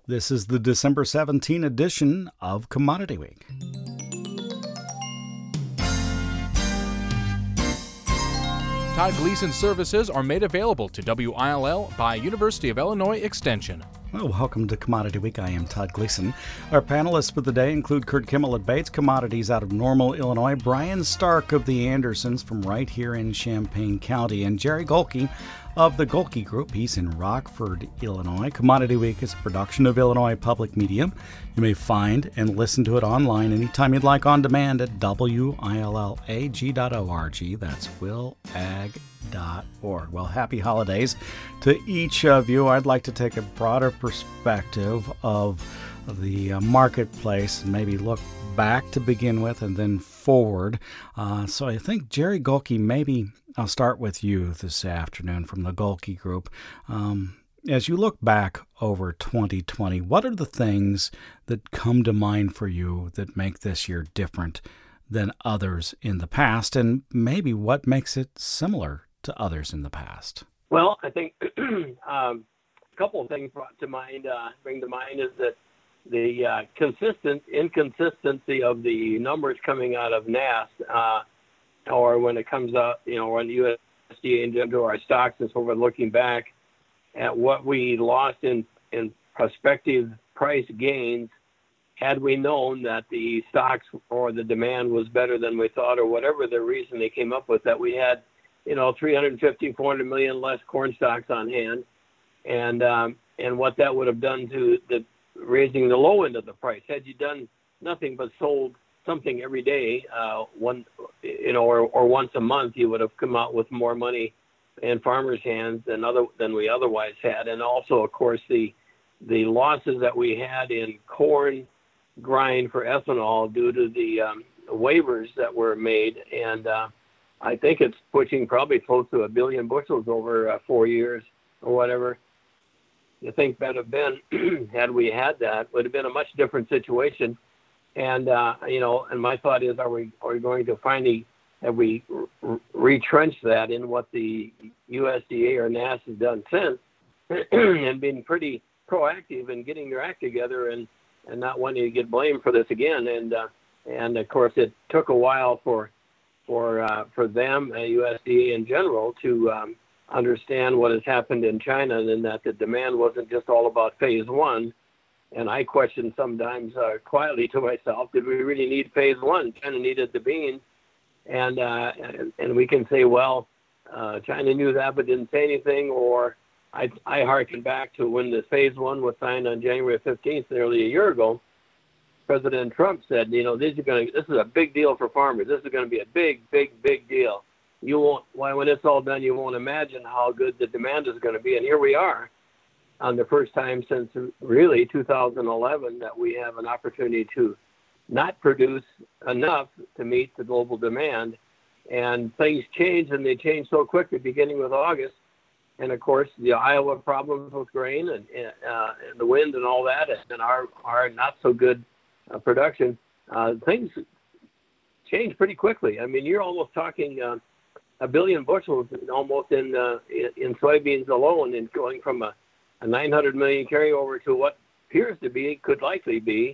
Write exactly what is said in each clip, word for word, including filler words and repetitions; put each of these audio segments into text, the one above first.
This is the December seventeenth edition of Commodity Week. Todd Gleason services are made available to W I L L by University of Illinois Extension. Well, welcome to Commodity Week. I am Todd Gleason. Our panelists for the day include Kurt Kimmel at Bates Commodities out of Normal, Illinois, Brian Stark of the Andersons from right here in Champaign County, and Jerry Golke of the Golke Group. He's in Rockford, Illinois. Commodity Week is a production of Illinois Public Media. You may find and listen to it online anytime you'd like on demand at W I L L A G dot org. That's will ag dot org. Well, happy holidays to each of you. I'd like to take a broader perspective of the uh, marketplace and maybe look back to begin with and then forward. Uh, so I think, Jerry Golke, maybe I'll start with you this afternoon from the Golke Group. Um, as you look back over twenty twenty, what are the things that come to mind for you that make this year different than others in the past, and maybe what makes it similar to others in the past? Well, I think um, a couple of things brought to mind, uh, bring to mind is that the uh, consistent inconsistency of the numbers coming out of N A S, uh, or when it comes up, you know, when U S D A and into our stocks, and so we're looking back at what we lost in, in prospective price gains had we known that the stocks or the demand was better than we thought, or whatever the reason they came up with, that we had, you know, three hundred fifty, four hundred million less corn stocks on hand, and um, and what that would have done to the raising the low end of the price. Had you done nothing but sold something every day, uh, one, you know, or, or once a month, you would have come out with more money in farmers' hands than other than we otherwise had. And also, of course, the the losses that we had in corn grind for ethanol due to the um, waivers that were made, and uh, I think it's pushing probably close to a billion bushels over uh, four years or whatever. You think that have been, had we had that, would have been a much different situation. And, uh, you know, and my thought is, are we, are we going to finally, have we r- retrenched that in what the U S D A or N A S has done since, and been pretty proactive in getting their act together and, and not wanting to get blamed for this again. And, uh, and of course, it took a while for, for, uh, for them, uh, U S D A in general, to, um, understand what has happened in China, and that the demand wasn't just all about phase one. And I question sometimes uh, quietly to myself, did we really need phase one? China needed the beans. And, uh, and, and we can say, well, uh, China knew that but didn't say anything. Or I, I hearken back to when the phase one was signed on January fifteenth, nearly a year ago. President Trump said, you know, these are going to, this is a big deal for farmers. This is going to be a big, big, big deal. You won't, why, when it's all done, you won't imagine how good the demand is going to be. And here we are on the first time since really two thousand eleven that we have an opportunity to not produce enough to meet the global demand. And things change, and they change so quickly, beginning with August. And of course, the Iowa problems with grain and, uh, and the wind and all that, and our, our not so good uh, production, uh, things change pretty quickly. I mean, you're almost talking uh, a billion bushels almost in, uh, in in soybeans alone, and going from a, a nine hundred million carryover to what appears to be, could likely be,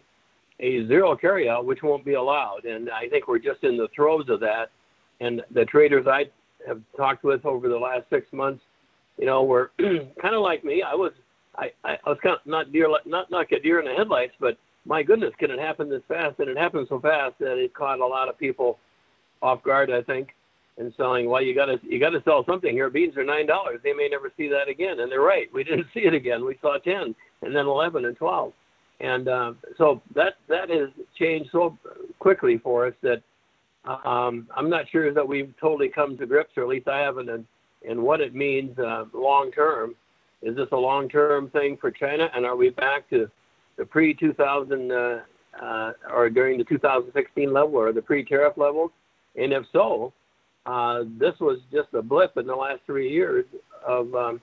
a zero carryout, which won't be allowed. And I think we're just in the throes of that. And the traders I have talked with over the last six months, you know, were kind of like me. I was, I, I was kind of not deer, not like a deer in the headlights, but my goodness, can it happen this fast? And it happened so fast that it caught a lot of people off guard, I think, and selling. Well, you got to you got to sell something here. Beans are nine dollars. They may never see that again, and they're right. We didn't see it again. We saw ten, and then eleven, and twelve, and uh, so that that has changed so quickly for us that um, I'm not sure that we've totally come to grips, or at least I haven't, in, in what it means uh, long term. Is this a long term thing for China, and are we back to the pre two thousand uh, uh, or during the two thousand sixteen level, or the pre-tariff levels? And if so, uh, this was just a blip in the last three years of um,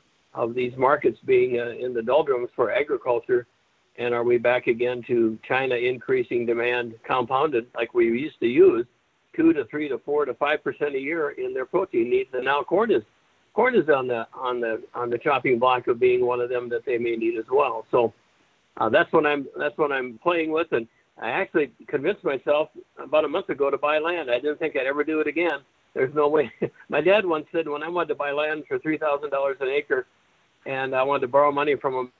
of these markets being uh, in the doldrums for agriculture. And are we back again to China increasing demand compounded like we used to use, two to three to four to five percent a year in their protein needs? And now corn is corn is on the on the on the chopping block of being one of them that they may need as well. So uh, that's what I'm that's what I'm playing with. And I actually convinced myself about a month ago to buy land. I didn't think I'd ever do it again. There's no way. My dad once said when I wanted to buy land for three thousand dollars an acre, and I wanted to borrow money from him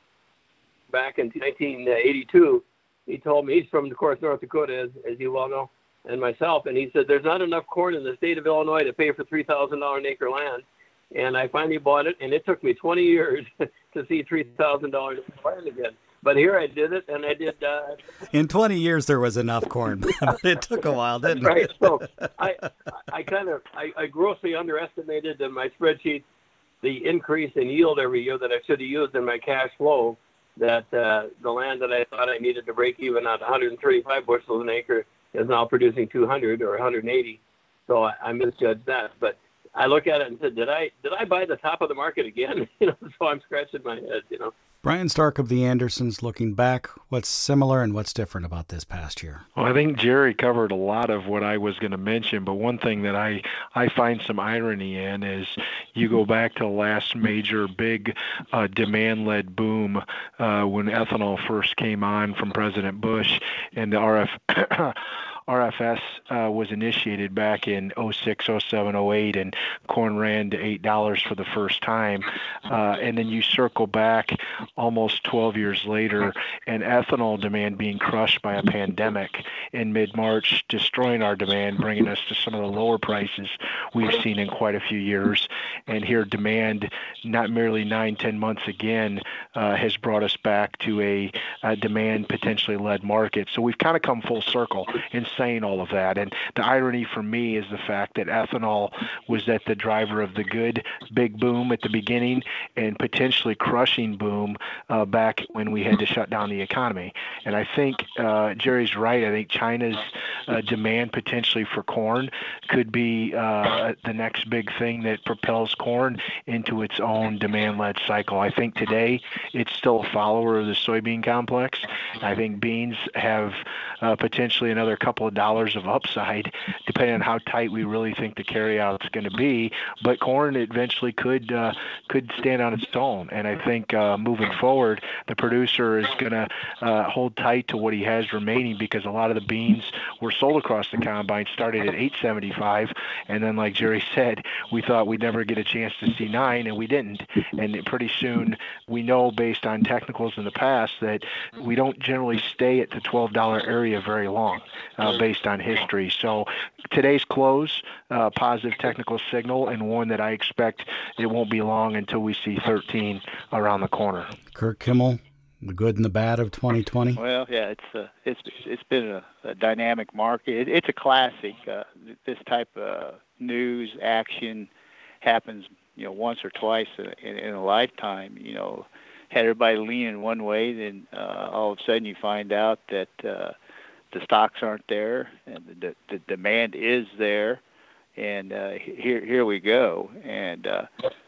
back in nineteen eighty-two, he told me, he's from, of course, North Dakota, as, as you well know, and myself, and he said, there's not enough corn in the state of Illinois to pay for three thousand dollars an acre land. And I finally bought it, and it took me twenty years to see three thousand dollars land again. But here I did it, and I did. Uh, in twenty years, there was enough corn, but it took a while, didn't right. it? So I, I kind of, I, I grossly underestimated in my spreadsheet the increase in yield every year that I should have used in my cash flow. That uh, the land that I thought I needed to break even at one hundred thirty-five bushels an acre is now producing two hundred or one hundred eighty. So I, I misjudged that. But I look at it and said, did I did I buy the top of the market again? You know, so I'm scratching my head. You know. Brian Stark of the Andersons, looking back, what's similar and what's different about this past year? Well, I think Jerry covered a lot of what I was going to mention, but one thing that I, I find some irony in is you go back to the last major big uh, demand-led boom uh, when ethanol first came on from President Bush, and the R F R F S uh, was initiated back in oh six, oh seven, oh eight, and corn ran to eight dollars for the first time. Uh, and then you circle back almost twelve years later, and ethanol demand being crushed by a pandemic in mid-March, destroying our demand, bringing us to some of the lower prices we've seen in quite a few years. And here demand, not merely nine, ten months again, uh, has brought us back to a, a demand potentially led market. So we've kind of come full circle in saying all of that. And the irony for me is the fact that ethanol was at the driver of the good big boom at the beginning and potentially crushing boom uh, back when we had to shut down the economy. And I think uh, Jerry's right. I think China's uh, demand potentially for corn could be uh, the next big thing that propels corn into its own demand-led cycle. I think today it's still a follower of the soybean complex. I think beans have uh, potentially another couple of dollars of upside, depending on how tight we really think the carryout is going to be. But corn eventually could uh, could stand on its own. And I think uh, moving forward, the producer is going to uh, hold tight to what he has remaining, because a lot of the beans were sold across the combine started at eight seventy-five, and then, like Jerry said, we thought we'd never get a chance to see nine, and we didn't. And pretty soon, we know based on technicals in the past that we don't generally stay at the twelve dollar area very long, uh, based on history. So today's close, uh, positive technical signal, and one that I expect it won't be long until we see thirteen around the corner. Kurt Kimmel, the good and the bad of twenty twenty? Well, yeah, it's uh, it's it's been a, a dynamic market. It, it's a classic. Uh, this type of news action happens, you know, once or twice in, in a lifetime. You know, had everybody leaning one way, then uh, all of a sudden you find out that uh, the stocks aren't there, and the, the demand is there, and uh, here here we go. And uh,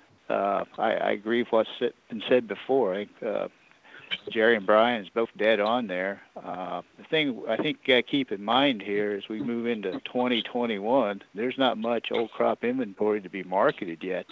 uh, I, I agree with what's been said before. I think uh, Jerry and Brian is both dead on there. Uh, the thing I think you got to keep in mind here as we move into twenty twenty-one, there's not much old crop inventory to be marketed yet.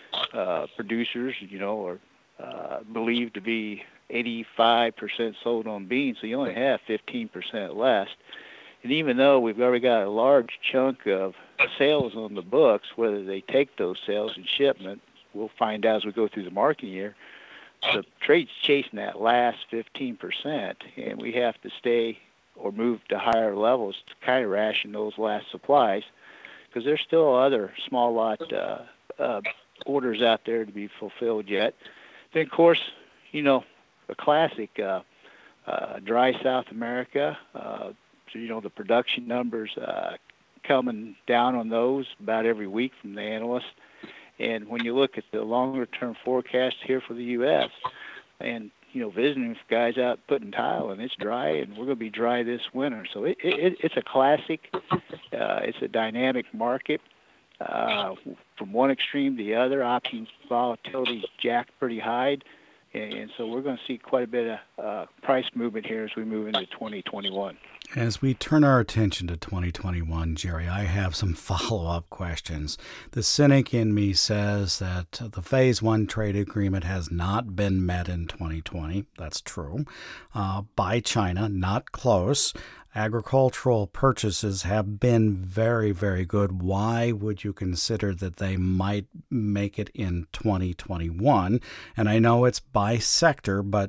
Uh, producers, you know, are uh, believed to be eighty-five percent sold on beans, so you only have fifteen percent left. And even though we've already got a large chunk of sales on the books, whether they take those sales in shipment, we'll find out as we go through the marketing year. The trade's chasing that last fifteen percent, and we have to stay or move to higher levels to kind of ration those last supplies, because there's still other small lot uh, uh, orders out there to be fulfilled yet. Then, of course, you know, a classic, uh, uh, dry South America. Uh, so, you know, the production numbers uh, coming down on those about every week from the analysts. And when you look at the longer-term forecast here for the U S, and, you know, visiting with guys out putting tile, and it's dry, and we're going to be dry this winter. So it, it, it's a classic. Uh, it's a dynamic market. Uh, from one extreme to the other, options volatility jacked pretty high. and, and so we're going to see quite a bit of uh, price movement here as we move into twenty twenty-one. As we turn our attention to twenty twenty-one, Jerry, I have some follow-up questions. The cynic in me says that the Phase One trade agreement has not been met in twenty twenty. That's true. Uh, by China, not close. Agricultural purchases have been very, very good. Why would you consider that they might make it in twenty twenty-one? And I know it's by sector, but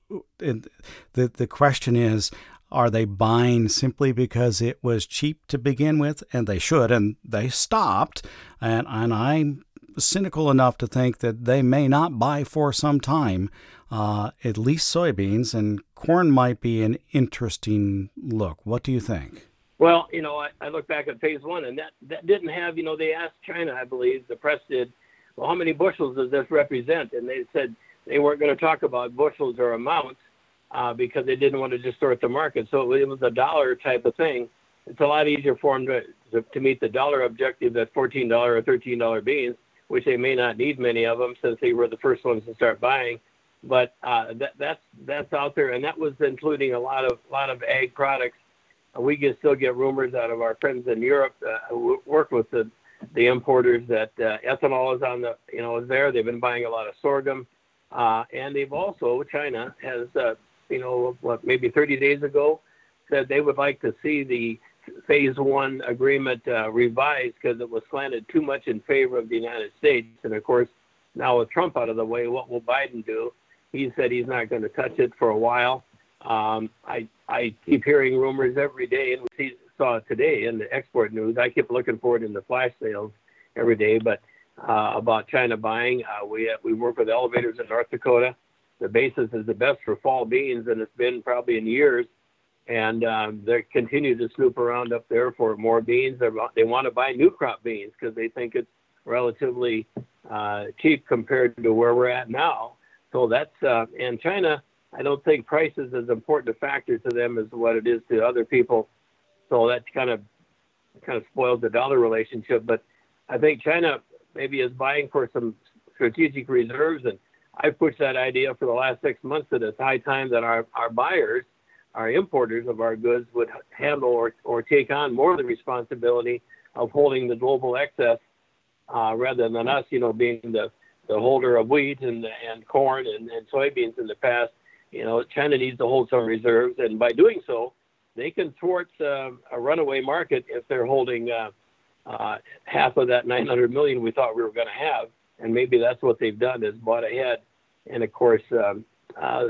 it, the the question is, are they buying simply because it was cheap to begin with, and they should, and they stopped? And, and I'm cynical enough to think that they may not buy for some time, uh, at least soybeans, and corn might be an interesting look. What do you think? Well, you know, I, I look back at phase one, and that, that didn't have, you know, they asked China, I believe, the press did, well, how many bushels does this represent? And they said they weren't going to talk about bushels or amounts uh, because they didn't want to distort the market. So it was a dollar type of thing. It's a lot easier for them to, to, to meet the dollar objective at fourteen dollars or thirteen dollars beans, which they may not need many of them since they were the first ones to start buying. But uh, that, that's that's out there, and that was including a lot of lot of ag products. Uh, we can still get rumors out of our friends in Europe uh, who work with the the importers that uh, ethanol is on the you know is there. They've been buying a lot of sorghum, uh, and they've also China has uh, you know what maybe thirty days ago said they would like to see the phase one agreement uh, revised because it was slanted too much in favor of the United States. And of course, now with Trump out of the way, what will Biden do? He said he's not going to touch it for a while. Um, I I keep hearing rumors every day, and we see, saw it today in the export news. I keep looking for it in the flash sales every day, but uh, about China buying. Uh, we have, we work with elevators in North Dakota. The basis is the best for fall beans, and it's been probably in years. And um, they continue to snoop around up there for more beans. They're, they want to buy new crop beans because they think it's relatively uh, cheap compared to where we're at now. So that's uh, and China, I don't think price is as important a factor to them as what it is to other people. So that kind of kind of spoils the dollar relationship. But I think China maybe is buying for some strategic reserves, and I've pushed that idea for the last six months that it's high time that our, our buyers, our importers of our goods would handle or, or take on more of the responsibility of holding the global excess uh, rather than us, you know, being the, the holder of wheat and, and corn and, and soybeans in the past. You know, China needs to hold some reserves, and by doing so, they can thwart uh, a runaway market if they're holding uh, uh, half of that nine hundred million we thought we were going to have. And maybe that's what they've done, is bought ahead. And of course, um, uh,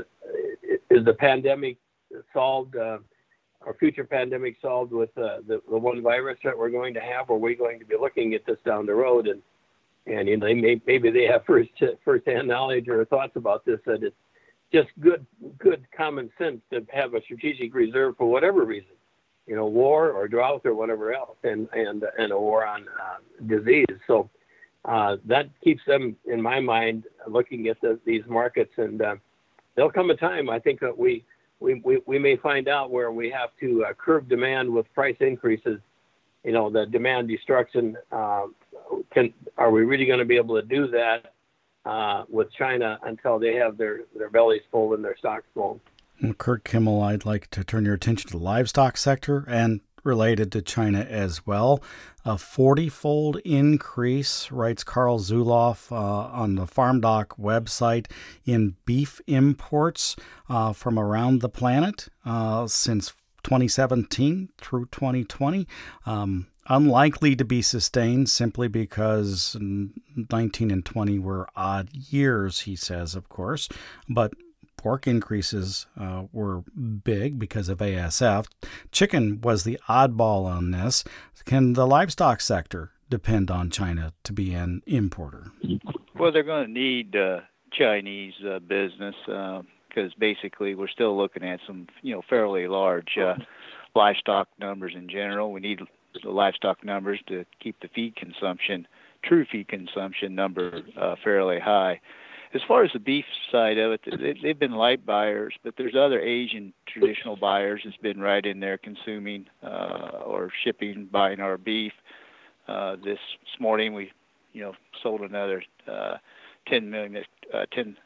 is the pandemic solved, uh, or future pandemic solved with uh, the, the one virus that we're going to have, or are we going to be looking at this down the road? And, and you know, they may, maybe they have first first-hand knowledge or thoughts about this, that it's just good good common sense to have a strategic reserve for whatever reason, you know, war or drought or whatever else, and, and, and a war on uh, disease. So uh, that keeps them, in my mind, looking at the, these markets. And uh, there'll come a time, I think, that we We, we we may find out where we have to uh, curb demand with price increases. You know, the demand destruction. Uh, can are we really going to be able to do that uh, with China until they have their, their bellies full and their stocks full? Well, Kurt Kimmel, I'd like to turn your attention to the livestock sector and related to China as well. A forty-fold increase, writes Carl Zuloff uh, on the Farm Doc website, in beef imports uh, from around the planet uh, since twenty seventeen through twenty twenty. Um, unlikely to be sustained simply because nineteen and twenty were odd years, he says, of course, but pork increases uh, were big because of A S F. Chicken was the oddball on this. Can the livestock sector depend on China to be an importer? Well, they're going to need uh, Chinese uh, business because uh, basically we're still looking at some, you know, fairly large uh, livestock numbers in general. We need the livestock numbers to keep the feed consumption, true feed consumption number uh, fairly high. As far as the beef side of it, they've been light buyers, but there's other Asian traditional buyers that's been right in there consuming uh, or shipping, buying our beef. Uh, this morning we, you know, sold another uh, ten million, uh, ten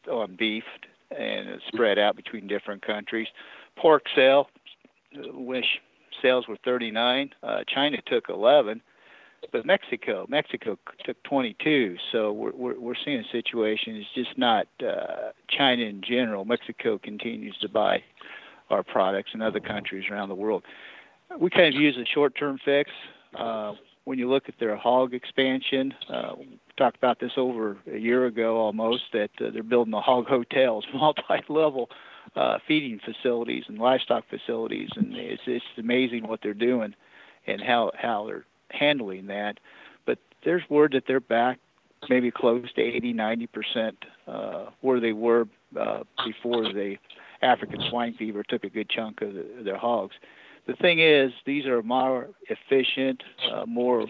on beef and it's spread out between different countries. Pork sale, which sales were thirty-nine. Uh, China took eleven, but Mexico, Mexico took twenty-two. So we're we're, we're seeing a situation. It's just not uh, China in general. Mexico continues to buy our products and other countries around the world. We kind of use a short-term fix. Uh, when you look at their hog expansion, uh, we talked about this over a year ago almost, that uh, they're building the hog hotels, multi-level uh, feeding facilities and livestock facilities, and it's, it's amazing what they're doing and how, how they're handling that. But there's word that they're back maybe close to eighty, ninety percent uh, where they were uh, before the African swine fever took a good chunk of, the, of their hogs. The thing is, these are more efficient, uh, more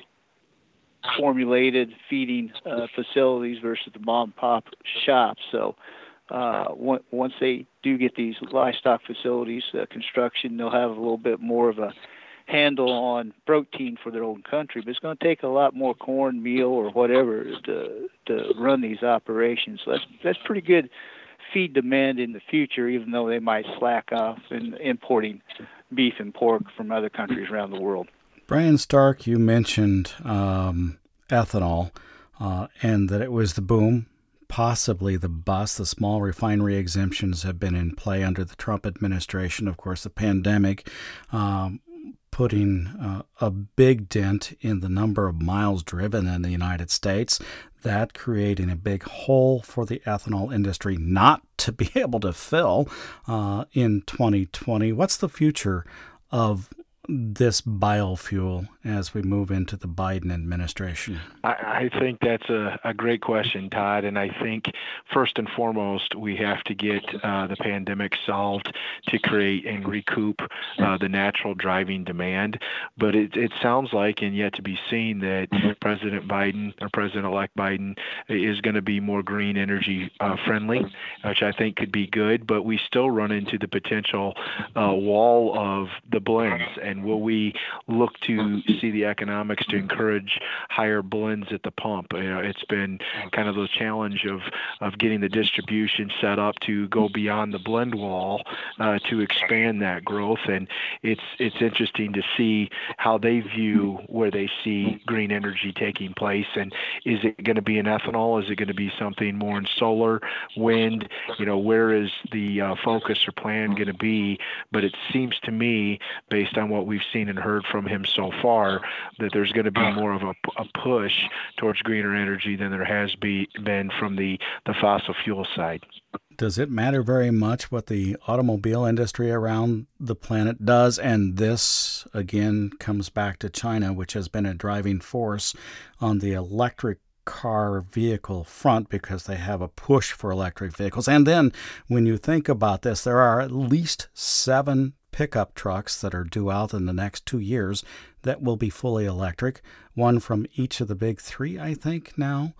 formulated feeding uh, facilities versus the mom and pop shops. So uh, one, once they do get these livestock facilities uh, construction, they'll have a little bit more of a handle on protein for their own country. But it's going to take a lot more corn, meal, or whatever to to run these operations. So that's that's pretty good feed demand in the future, even though they might slack off in importing beef and pork from other countries around the world. Brian Stark, you mentioned um, ethanol uh, and that it was the boom, possibly the bust. The small refinery exemptions have been in play under the Trump administration. Of course, the pandemic um, putting uh, a big dent in the number of miles driven in the United States, that creating a big hole for the ethanol industry not to be able to fill uh, in twenty twenty. What's the future of this biofuel as we move into the Biden administration? I, I think that's a, a great question, Todd. And I think first and foremost, we have to get uh, the pandemic solved to create and recoup uh, the natural driving demand. But it, it sounds like, and yet to be seen, that President Biden or President-elect Biden is going to be more green energy uh, friendly, which I think could be good. But we still run into the potential uh, wall of the blends. And will we look to see the economics to encourage higher blends at the pump? You know, it's been kind of the challenge of, of getting the distribution set up to go beyond the blend wall uh, to expand that growth. And it's it's interesting to see how they view where they see green energy taking place. And is it going to be in ethanol? Is it going to be something more in solar, wind? You know, where is the uh, focus or plan going to be? But it seems to me, based on what we've seen and heard from him so far, that there's going to be more of a, a push towards greener energy than there has be, been from the, the fossil fuel side. Does it matter very much what the automobile industry around the planet does? And this, again, comes back to China, which has been a driving force on the electric car vehicle front because they have a push for electric vehicles. And then when you think about this, there are at least seven pickup trucks that are due out in the next two years that will be fully electric. One from each of the big three, I think, now.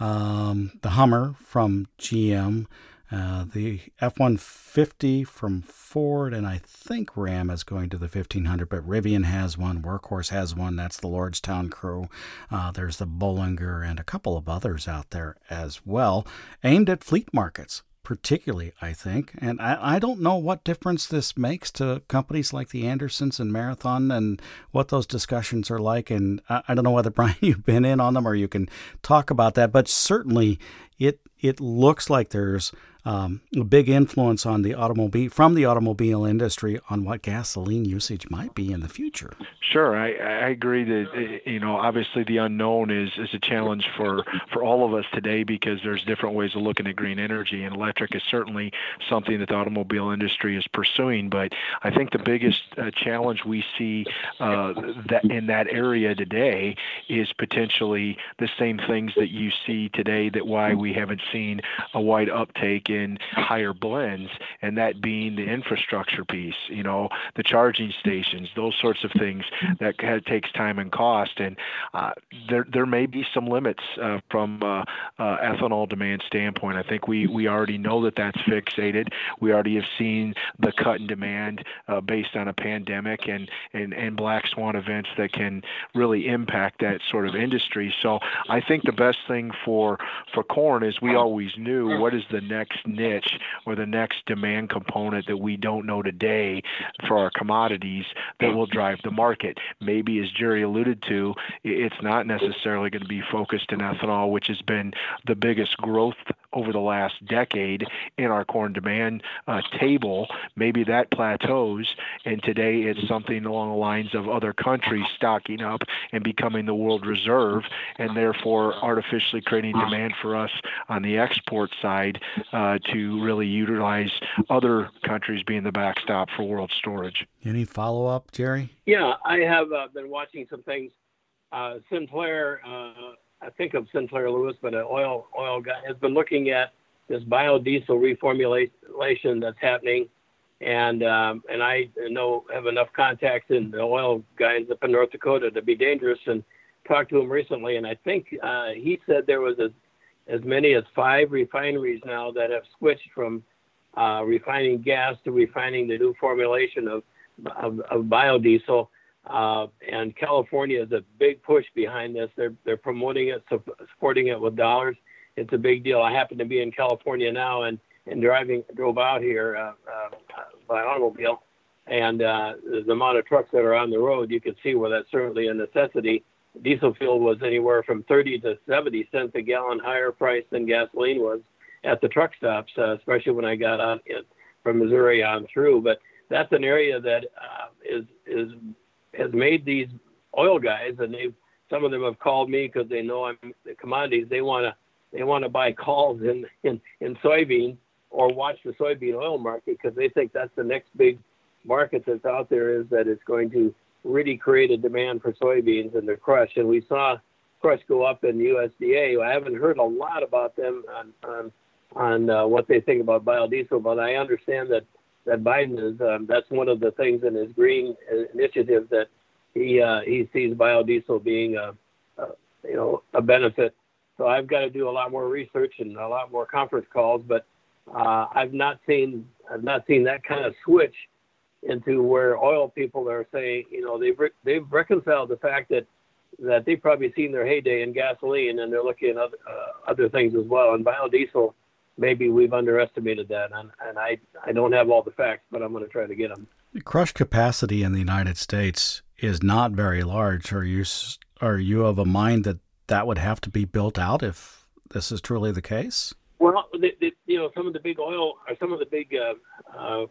Um, the Hummer from G M, uh, the F one fifty from Ford, and I think Ram is going to the fifteen hundred, but Rivian has one, Workhorse has one, that's the Lordstown Crew. Uh, there's the Bollinger and a couple of others out there as well, aimed at fleet markets. Particularly, I think. And I, I don't know what difference this makes to companies like the Andersons and Marathon and what those discussions are like. And I, I don't know whether, Brian, you've been in on them or you can talk about that. But certainly it it looks like there's um, a big influence on the automobile from the automobile industry on what gasoline usage might be in the future. Sure, I, I agree that, you know, obviously the unknown is, is a challenge for, for all of us today because there's different ways of looking at green energy, and electric is certainly something that the automobile industry is pursuing. But I think the biggest uh, challenge we see uh, that in that area today is potentially the same things that you see today, that why we haven't seen a wide uptake in higher blends, and that being the infrastructure piece, you know, the charging stations, those sorts of things that takes time and cost. And uh, there there may be some limits uh, from uh, uh, ethanol demand standpoint. I think we, we already know that that's fixated. We already have seen the cut in demand uh, based on a pandemic and, and, and black swan events that can really impact that sort of industry. So I think the best thing for, for corn is we always knew what is the next next niche or the next demand component that we don't know today for our commodities that will drive the market. Maybe, as Jerry alluded to, it's not necessarily going to be focused in ethanol, which has been the biggest growth over the last decade in our corn demand uh, table. Maybe that plateaus, and today it's something along the lines of other countries stocking up and becoming the world reserve, and therefore artificially creating demand for us on the export side uh, to really utilize other countries being the backstop for world storage. Any follow-up, Jerry? Yeah, I have uh, been watching some things. Uh, Sinclair, uh, I think of Sinclair Lewis, but an oil oil guy has been looking at this biodiesel reformulation that's happening, and um, and I know have enough contacts in the oil guys up in North Dakota to be dangerous, and talked to him recently, and I think uh, he said there was a, as many as five refineries now that have switched from uh, refining gas to refining the new formulation of of, of biodiesel. Uh, and California is a big push behind this. They're they're promoting it, supporting it with dollars. It's a big deal. I happen to be in California now, and, and driving drove out here uh, uh, by automobile, and uh, the amount of trucks that are on the road, you can see where that's certainly a necessity. Diesel fuel was anywhere from thirty to seventy cents a gallon higher price than gasoline was at the truck stops, uh, especially when I got on it from Missouri on through. But that's an area that uh, is is has made these oil guys, and they some of them have called me because they know I'm the commodities. They want to they want to buy calls in, in in soybean or watch the soybean oil market because they think that's the next big market that's out there, is that it's going to really create a demand for soybeans and their crush. And we saw crush go up in U S D A. I haven't heard a lot about them on on, on uh, what they think about biodiesel, but I understand that that Biden is, um, that's one of the things in his green initiative that he uh, he sees biodiesel being a, a you know a benefit. So I've got to do a lot more research and a lot more conference calls, but uh, I've not seen I've not seen that kind of switch into where oil people are saying, you know, they've re- they've reconciled the fact that that they've probably seen their heyday in gasoline, and they're looking at other, uh, other things as well. And biodiesel, maybe we've underestimated that, and, and I, I don't have all the facts, but I'm going to try to get them. The crush capacity in the United States is not very large. Are you are you of a mind that that would have to be built out if this is truly the case? Well, the, the, you know, some of the big oil, or some of the big uh, uh,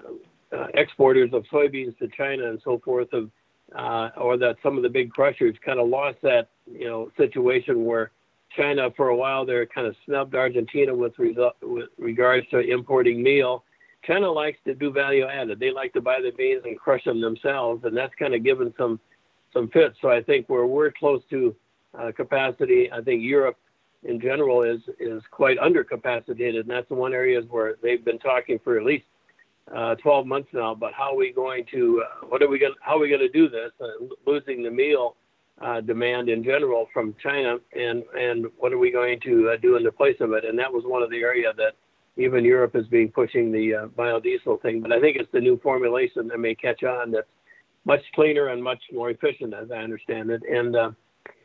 uh, exporters of soybeans to China and so forth, of, uh, or that some of the big crushers kind of lost that, you know, situation where China, for a while, they're kind of snubbed Argentina with, resu- with regards to importing meal. China likes to do value added. They like to buy the beans and crush them themselves, and that's kind of given some some fits. So I think where we're close to uh, capacity, I think Europe in general is is quite undercapacitated, and that's the one areas where they've been talking for at least uh, twelve months now about how are we going to uh, what are we going how are we going to do this, uh, losing the meal uh, demand in general from China, and and what are we going to uh, do in the place of it? And that was one of the areas that even Europe is being pushing the uh, biodiesel thing. But I think it's the new formulation that may catch on that's much cleaner and much more efficient, as I understand it. And uh,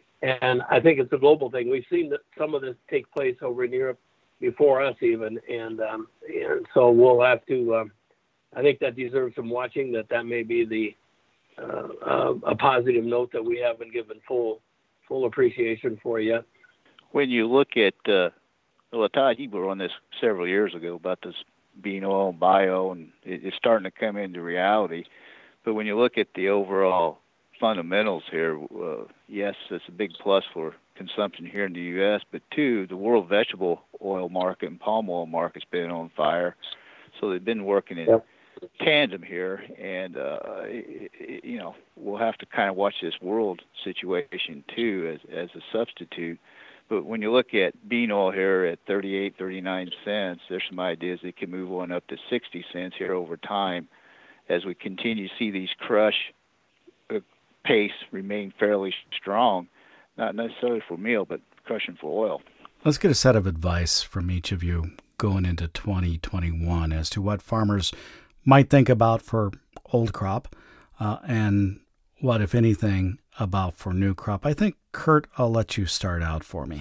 and I think it's a global thing. We've seen that some of this take place over in Europe before us even. And, um, and so we'll have to, um, I think that deserves some watching, that that may be the uh, uh, a positive note that we haven't given full full appreciation for yet. When you look at, uh, well, Todd, you were on this several years ago about this bean oil and bio, and it, it's starting to come into reality. But when you look at the overall fundamentals here, uh, yes, it's a big plus for consumption here in the U S, but two, the world vegetable oil market and palm oil market's been on fire. So they've been working in yep. tandem here, and, uh, it, it, you know, we'll have to kind of watch this world situation, too, as, as a substitute. But when you look at bean oil here at thirty-eight, thirty-nine cents, there's some ideas that can move on up to sixty cents here over time as we continue to see these crush uh, pace remain fairly strong, not necessarily for meal, but crushing for oil. Let's get a set of advice from each of you going into twenty twenty-one as to what farmers might think about for old crop uh, and what, if anything, about for new crop. I think, Kurt, I'll let you start out for me.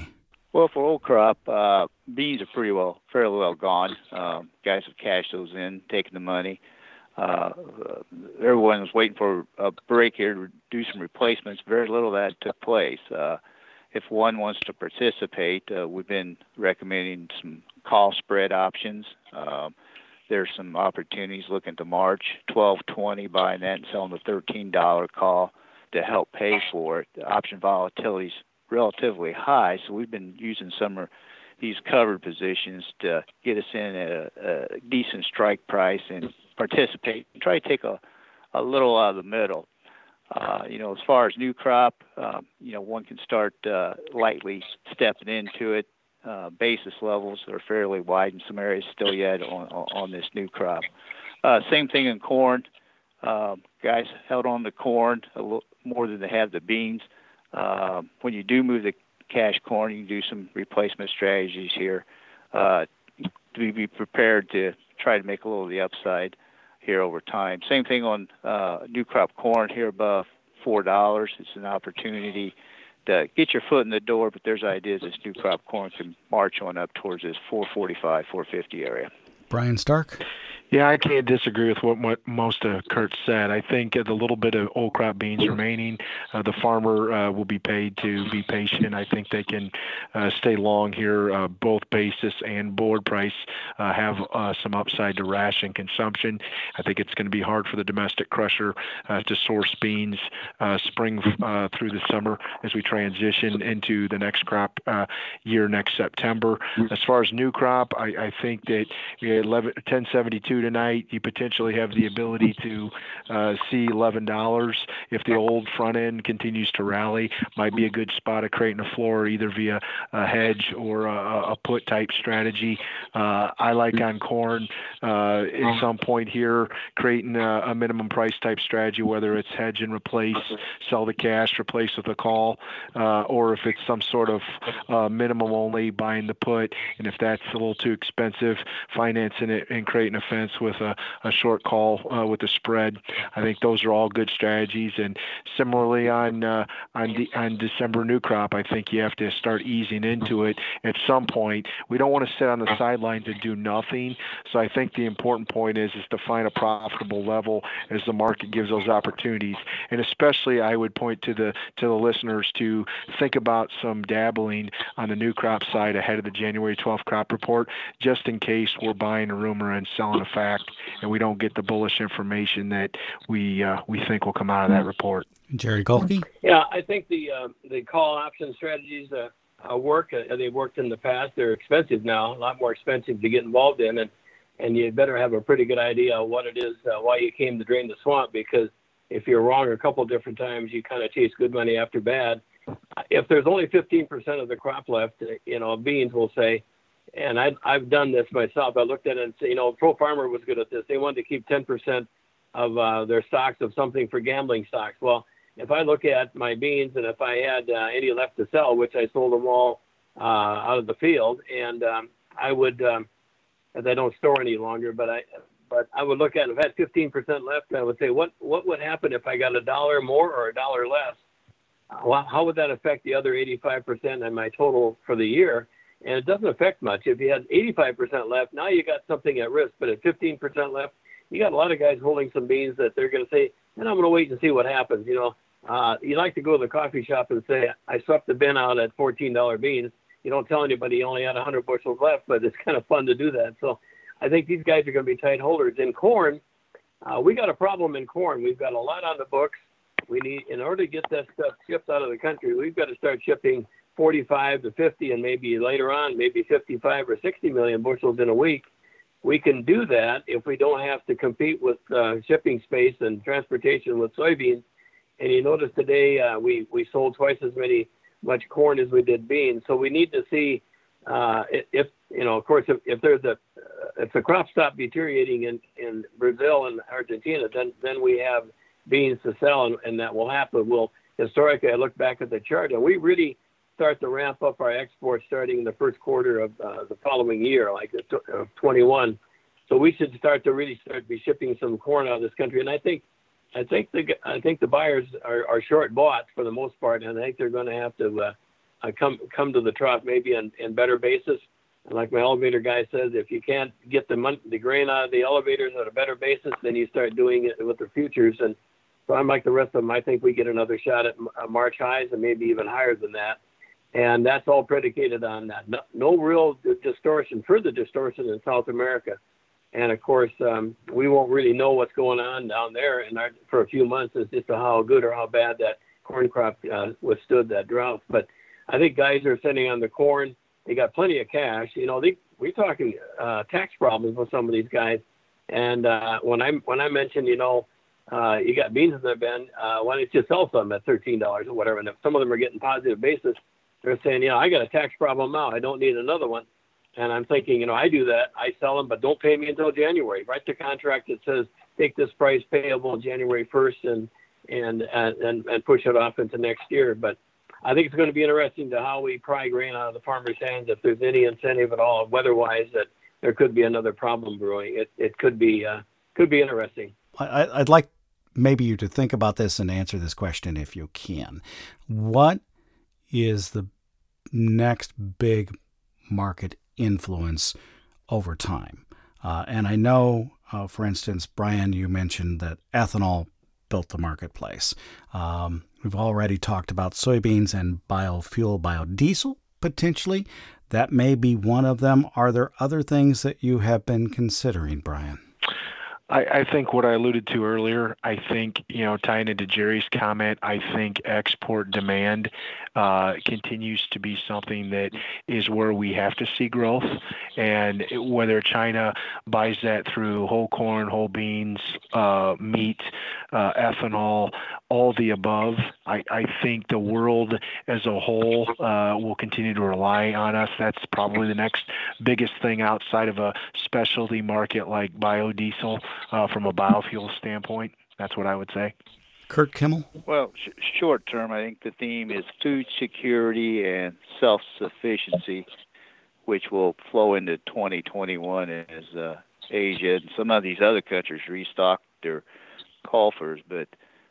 Well, for old crop, uh, beans are pretty well, fairly well gone. Um, guys have cashed those in, taken the money. Uh, everyone was waiting for a break here to do some replacements. Very little of that took place. Uh, if one wants to participate, uh, we've been recommending some call spread options. Um, there's some opportunities looking to March, twelve twenty, buying that and selling the thirteen dollar call to help pay for it. The option volatility is relatively high, so we've been using some of these covered positions to get us in at a, a decent strike price and participate and try to take a, a little out of the middle. Uh, you know, as far as new crop, um, you know, one can start uh, lightly stepping into it. Uh, basis levels are fairly wide in some areas still yet on, on this new crop. Uh, same thing in corn. Uh, guys held on to corn a little more than they have the beans. Uh, when you do move the cash corn, you can do some replacement strategies here uh, to be prepared to try to make a little of the upside here over time. Same thing on uh, new crop corn here above four dollars. It's an opportunity to get your foot in the door, but there's ideas this new crop corn can march on up towards this four forty-five, four fifty area. Brian Stark? Yeah, I can't disagree with what, what most of Kurt said. I think uh, the little bit of old crop beans remaining, uh, the farmer uh, will be paid to be patient. I think they can uh, stay long here. Uh, both basis and board price uh, have uh, some upside to ration consumption. I think it's going to be hard for the domestic crusher uh, to source beans uh, spring uh, through the summer as we transition into the next crop uh, year next September. As far as new crop, I, I think that we had ten seventy-two tonight. You potentially have the ability to uh, see eleven dollars if the old front end continues to rally. Might be a good spot of creating a floor either via a hedge or a, a put type strategy. Uh, I like on corn uh, at some point here creating a, a minimum price type strategy, whether it's hedge and replace, sell the cash, replace with a call, uh, or if it's some sort of uh, minimum only buying the put. And if that's a little too expensive, financing it and creating a fence with a, a short call uh, with a spread. I think those are all good strategies. And similarly on uh, on the on December new crop, I think you have to start easing into it at some point. We don't want to sit on the sidelines and do nothing. So I think the important point is is to find a profitable level as the market gives those opportunities. And especially I would point to the to the listeners to think about some dabbling on the new crop side ahead of the January twelfth crop report, just in case we're buying a rumor and selling a fact, and we don't get the bullish information that we uh, we think will come out of that report. Jerry Golke? Yeah, I think the uh, the call option strategies uh, uh, work. Uh, they've worked in the past. They're expensive now, a lot more expensive to get involved in, and and you better have a pretty good idea of what it is, uh, why you came to drain the swamp, because if you're wrong a couple of different times, you kind of chase good money after bad. If there's only fifteen percent of the crop left, you know, beans will say, and I, I've done this myself. I looked at it and said, you know, Pro Farmer was good at this. They wanted to keep ten percent of uh, their stocks of something for gambling stocks. Well, if I look at my beans and if I had uh, any left to sell, which I sold them all uh, out of the field, and um, I would, um, as I don't store any longer, but I, but I would look at it, if I had fifteen percent left, I would say, what, what would happen if I got a dollar more or a dollar less? Well, how would that affect the other eighty-five percent and my total for the year? And it doesn't affect much. If you had eighty-five percent left, now you got something at risk. But at fifteen percent left, you got a lot of guys holding some beans that they're going to say, and I'm going to wait and see what happens. You know, uh, you like to go to the coffee shop and say, I swept the bin out at fourteen dollar beans. You don't tell anybody you only had one hundred bushels left, but it's kind of fun to do that. So I think these guys are going to be tight holders. In corn, uh, we got a problem in corn. We've got a lot on the books. We need, in order to get that stuff shipped out of the country, we've got to start shipping forty-five to fifty, and maybe later on, maybe fifty-five or sixty million bushels in a week. We can do that if we don't have to compete with uh, shipping space and transportation with soybeans. And you notice today uh, we, we sold twice as many much corn as we did beans. So we need to see uh, if, you know, of course, if, if there's a, if the crop stop deteriorating in, in Brazil and Argentina, then, then we have beans to sell, and, and that will happen. Well, historically, I look back at the chart, and we really start to ramp up our exports starting in the first quarter of uh, the following year, like uh, twenty-one. So we should start to really start to be shipping some corn out of this country. And I think, I think the I think the buyers are, are short bought for the most part, and I think they're going to have to uh, uh, come come to the trough maybe in, in better basis. And like my elevator guy says, if you can't get the mon- the grain out of the elevators at a better basis, then you start doing it with the futures. And so I'm like the rest of them. I think we get another shot at uh, March highs and maybe even higher than that. And that's all predicated on that. No, no real d- distortion, further distortion in South America. And of course, um, we won't really know what's going on down there in our, for a few months as to how good or how bad that corn crop uh, withstood that drought. But I think guys are sitting on the corn. They got plenty of cash. You know, they, we're talking uh, tax problems with some of these guys. And uh, when I when I mentioned, you know, uh, you got beans in their bin, uh, why don't you sell some at thirteen dollars or whatever? And if some of them are getting positive basis, they're saying, you know, I got a tax problem now. I don't need another one. And I'm thinking, you know, I do that. I sell them, but don't pay me until January. Write the contract that says take this price payable January first and and and and push it off into next year. But I think it's going to be interesting to how we pry grain out of the farmer's hands, if there's any incentive at all, weather-wise, that there could be another problem brewing. It it could be uh, could be interesting. I, I'd like maybe you to think about this and answer this question if you can. What is the next big market influence over time? Uh, and I know, uh, for instance, Brian, you mentioned that ethanol built the marketplace. Um, we've already talked about soybeans and biofuel, biodiesel, potentially. That may be one of them. Are there other things that you have been considering, Brian? I, I think what I alluded to earlier, I think, you know, tying into Jerry's comment, I think export demand uh, continues to be something that is where we have to see growth. And it, whether China buys that through whole corn, whole beans, uh, meat, uh, ethanol, all the above, I, I think the world as a whole uh, will continue to rely on us. That's probably the next biggest thing outside of a specialty market like biodiesel. Uh, from a biofuel standpoint, that's what I would say. Kurt Kimmel? Well, sh- short term, I think the theme is food security and self-sufficiency, which will flow into twenty twenty-one as uh, Asia and some of these other countries restock their coffers. But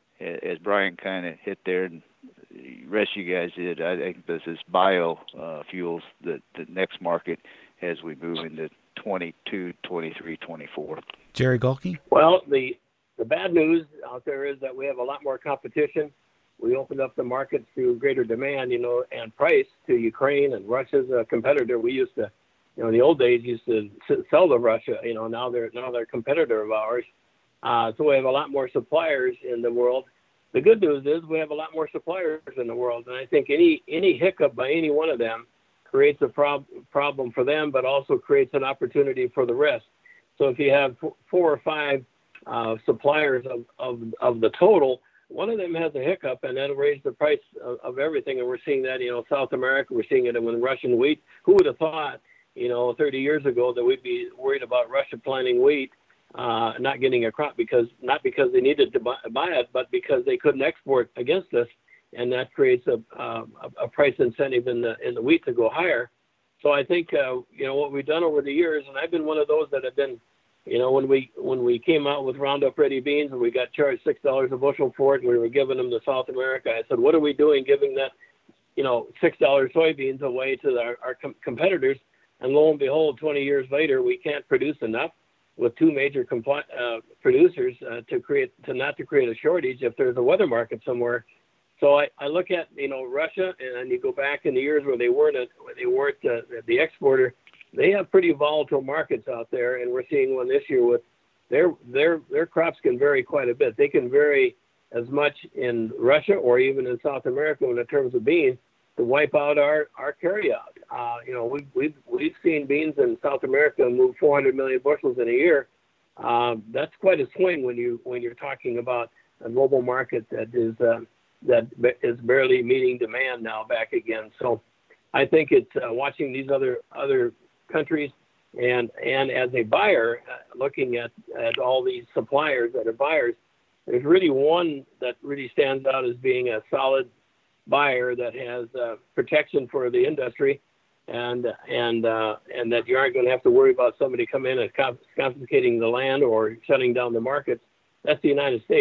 as Brian kind of hit there, and the rest of you guys did, I think this is bio uh, fuels, the, the next market as we move into twenty-two, twenty-three, twenty-four. Jerry Golke? Well, the the bad news out there is that we have a lot more competition. We opened up the markets through greater demand, you know, and price to Ukraine, and Russia's a competitor. We used to, you know, in the old days used to sell to Russia. You know, now they're now they're a competitor of ours. Uh, so we have a lot more suppliers in the world. The good news is we have a lot more suppliers in the world, and I think any any hiccup by any one of them creates a prob- problem for them, but also creates an opportunity for the rest. So if you have f- four or five uh, suppliers of, of, of the total, one of them has a hiccup, and that'll raise the price of, of everything. And we're seeing that, you know, South America, we're seeing it with Russian wheat. Who would have thought, you know, thirty years ago that we'd be worried about Russia planting wheat, uh, not getting a crop because not because they needed to buy, buy it, but because they couldn't export against us. And that creates a, uh, a price incentive in the in the wheat to go higher. So I think uh, you know what we've done over the years, and I've been one of those that have been, you know, when we when we came out with Roundup Ready beans and we got charged six dollars a bushel for it, and we were giving them to South America. I said, what are we doing, giving that, you know, six dollars soybeans away to our, our com- competitors? And lo and behold, twenty years later, we can't produce enough with two major compli- uh, producers uh, to create to not to create a shortage if there's a weather market somewhere. So I, I look at, you know, Russia, and you go back in the years where they weren't a, where they weren't uh, the exporter. They have pretty volatile markets out there, and we're seeing one this year with their their their crops can vary quite a bit. They can vary as much in Russia or even in South America in terms of beans to wipe out our our carryout. Uh, you know, we've we've we've seen beans in South America move four hundred million bushels in a year. Um, that's quite a swing when you when you're talking about a global market that is. Uh, that is barely meeting demand now back again. So I think it's uh, watching these other other countries and and as a buyer, uh, looking at, at all these suppliers that are buyers, there's really one that really stands out as being a solid buyer that has uh, protection for the industry and and uh, and that you aren't going to have to worry about somebody coming in and confiscating the land or shutting down the markets. That's the United States.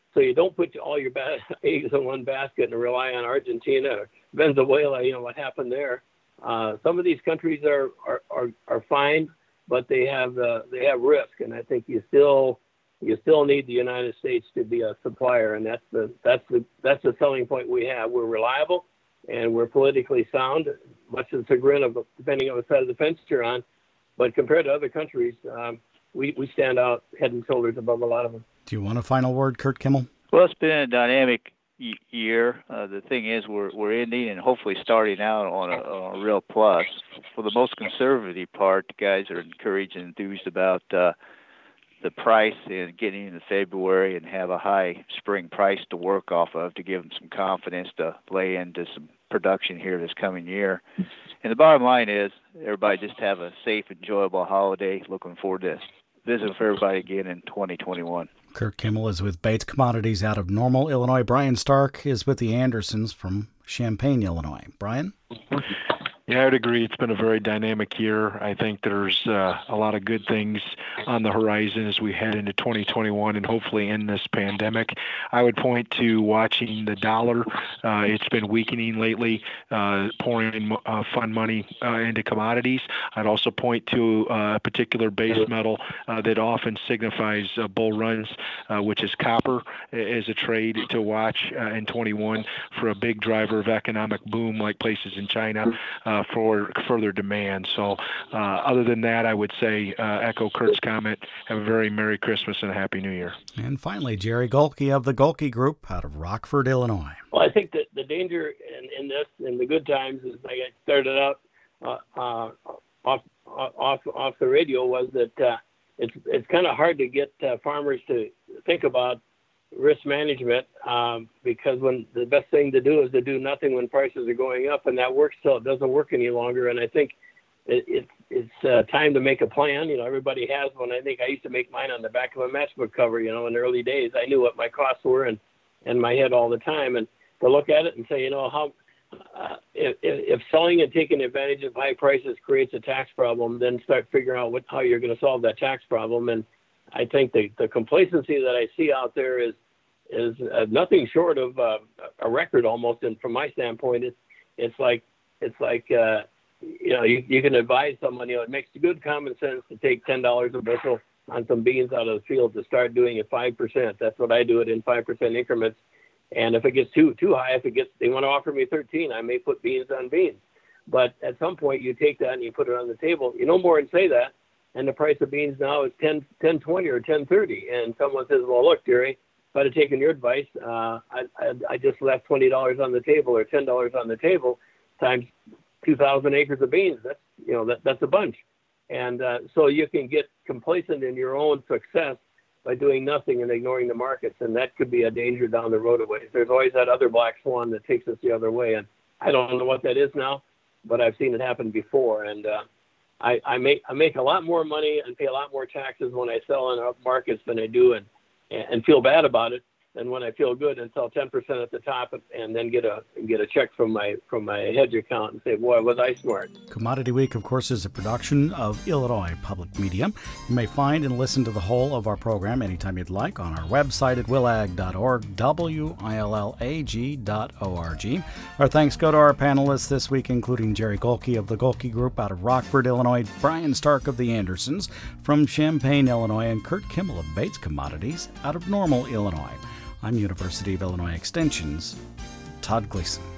so you don't put all your ba- eggs in one basket and rely on Argentina or Venezuela. You know what happened there. Uh, some of these countries are are, are, are fine, but they have uh, they have risk, and I think you still you still need the United States to be a supplier, and that's the that's the that's the selling point we have. We're reliable, and we're politically sound, much to the chagrin of depending on the side of the fence you're on. But compared to other countries, um, we we stand out head and shoulders above a lot of them. Do you want a final word, Kurt Kimmel? Well, it's been a dynamic year. Uh, the thing is, we're we're ending and hopefully starting out on a, on a real plus. For the most conservative part, the guys are encouraged and enthused about uh, the price and getting into February and have a high spring price to work off of to give them some confidence to lay into some production here this coming year. And the bottom line is, everybody just have a safe, enjoyable holiday. Looking forward to visiting for everybody again in twenty twenty-one. Kurt Kimmel is with Bates Commodities out of Normal, Illinois. Brian Stark is with the Andersons from Champaign, Illinois. Brian? Yeah, I would agree. It's been a very dynamic year. I think there's uh, a lot of good things on the horizon as we head into twenty twenty-one and hopefully end this pandemic. I would point to watching the dollar. Uh, it's been weakening lately, uh, pouring in uh, fund money uh, into commodities. I'd also point to uh, a particular base metal uh, that often signifies uh, bull runs, uh, which is copper, as a trade to watch uh, in twenty-one for a big driver of economic boom like places in China. Uh, for further demand. So uh, other than that, I would say uh, echo Kurt's comment. Have a very Merry Christmas and a Happy New Year. And finally, Jerry Golke of the Golke Group out of Rockford, Illinois. Well, I think that the danger in, in this, in the good times, as I got started out uh, uh, off, off off the radio, was that uh, it's it's kind of hard to get uh, farmers to think about risk management, um, because when the best thing to do is to do nothing when prices are going up, and that works till it doesn't work any longer. And I think it, it, it's uh, time to make a plan. You know, everybody has one. I think I used to make mine on the back of a matchbook cover. You know, in the early days, I knew what my costs were and in my head all the time, and to look at it and say, you know, how uh, if, if selling and taking advantage of high prices creates a tax problem, then start figuring out what how you're going to solve that tax problem. And I think the, the complacency that I see out there is is uh, nothing short of uh, a record almost. And from my standpoint, it's it's like it's like uh, you know you, you can advise someone. You know, it makes good common sense to take ten dollars a bushel on some beans out of the field to start doing it five percent. That's what I do it in five percent increments. And if it gets too too high, if it gets they want to offer me thirteen, I may put beans on beans. But at some point, you take that and you put it on the table. You no more and say that. And the price of beans now is ten, ten twenty or ten thirty. And someone says, well, look, Jerry, if I'd have taken your advice, uh, I, I, I just left twenty dollars on the table or ten dollars on the table times two thousand acres of beans. That's, you know, that, that's a bunch. And uh, so you can get complacent in your own success by doing nothing and ignoring the markets. And that could be a danger down the road. There's always that other black swan that takes us the other way. And I don't know what that is now, but I've seen it happen before. And, uh, I, I make I make a lot more money and pay a lot more taxes when I sell in up markets than I do and and feel bad about it than when I feel good and sell ten percent at the top and then get a get a check from my from my hedge account and say, boy, was I smart. Commodity Week, of course, is a production of Illinois Public Media. You may find and listen to the whole of our program anytime you'd like on our website at willag dot org, W I L L A G dot O R G. Our thanks go to our panelists this week, including Jerry Golke of the Golke Group out of Rockford, Illinois, Brian Stark of the Andersons from Champaign, Illinois, and Kurt Kimmel of Bates Commodities out of Normal, Illinois. I'm University of Illinois Extension's Todd Gleason.